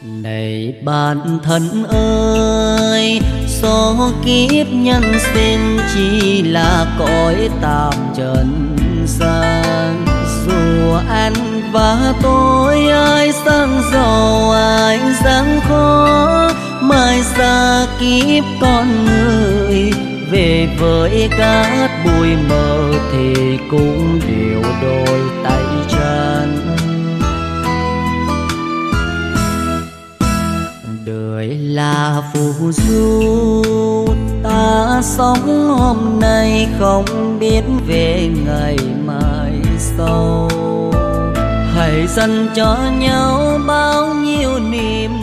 Này bạn thân ơi, số kiếp nhân sinh chỉ là cõi tạm trần gian. Dù anh và tôi ai sang giàu ai gian khó, mai xa kiếp con người về với cát bụi mờ thì cũng đều đôi tay trắng. Đời là phù du, ta sống hôm nay không biết về ngày mai sau. Hãy dành cho nhau bao nhiêu niềm